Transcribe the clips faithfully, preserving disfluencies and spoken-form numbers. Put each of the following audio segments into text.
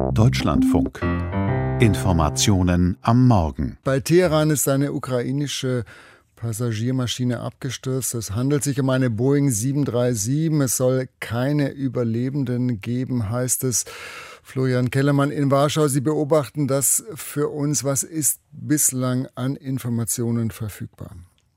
Deutschlandfunk. Informationen am Morgen. Bei Teheran ist eine ukrainische Passagiermaschine abgestürzt. Es handelt sich um eine Boeing sieben drei sieben. Es soll keine Überlebenden geben, heißt es. Florian Kellermann in Warschau, Sie beobachten das für uns. Was ist bislang an Informationen verfügbar?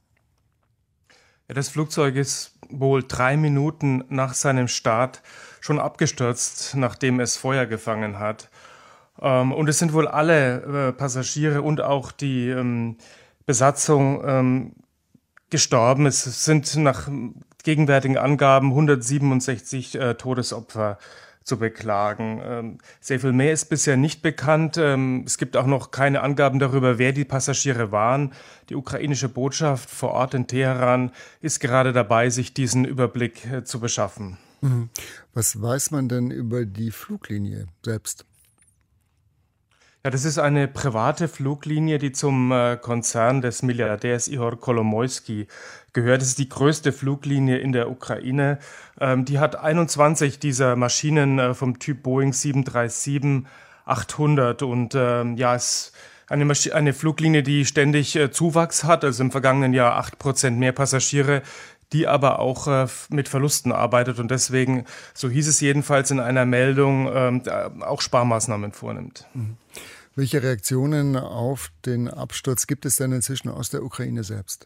Ja, das Flugzeug ist wohl drei Minuten nach seinem Start schon abgestürzt, nachdem es Feuer gefangen hat. Ähm, und es sind wohl alle äh, Passagiere und auch die ähm, Besatzung ähm, gestorben. Es sind nach gegenwärtigen Angaben hundertsiebenundsechzig äh, Todesopfer zu beklagen. Ähm, sehr viel mehr ist bisher nicht bekannt. Ähm, es gibt auch noch keine Angaben darüber, wer die Passagiere waren. Die ukrainische Botschaft vor Ort in Teheran ist gerade dabei, sich diesen Überblick äh, zu beschaffen. Mhm. Was weiß man denn über die Fluglinie selbst? Ja, das ist eine private Fluglinie, die zum äh, Konzern des Milliardärs Ihor Kolomoisky gehört. Das ist die größte Fluglinie in der Ukraine. Ähm, die hat einundzwanzig dieser Maschinen äh, vom Typ Boeing sieben drei sieben achthundert und ähm, ja, es ist eine, Masch- eine Fluglinie, die ständig äh, Zuwachs hat, also im vergangenen Jahr acht Prozent mehr Passagiere, die aber auch äh, mit Verlusten arbeitet und deswegen, so hieß es jedenfalls in einer Meldung, ähm, auch Sparmaßnahmen vornimmt. Mhm. Welche Reaktionen auf den Absturz gibt es denn inzwischen aus der Ukraine selbst?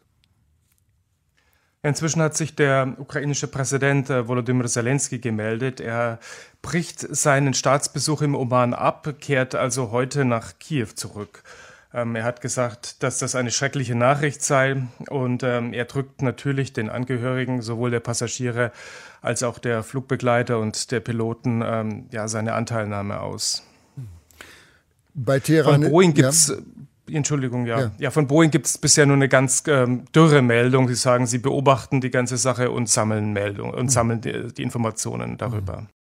Inzwischen hat sich der ukrainische Präsident äh, Volodymyr Zelensky gemeldet. Er bricht seinen Staatsbesuch im Oman ab, kehrt also heute nach Kiew zurück. Ähm, er hat gesagt, dass das eine schreckliche Nachricht sei und ähm, er drückt natürlich den Angehörigen sowohl der Passagiere als auch der Flugbegleiter und der Piloten ähm, ja, seine Anteilnahme aus. Bei Teheran, von Boeing gibt's, ja. Entschuldigung, ja. ja. Ja, von Boeing gibt es bisher nur eine ganz ähm, dürre Meldung. Sie sagen, sie beobachten die ganze Sache und sammeln Meldungen und mhm. sammeln die, die Informationen darüber. Mhm.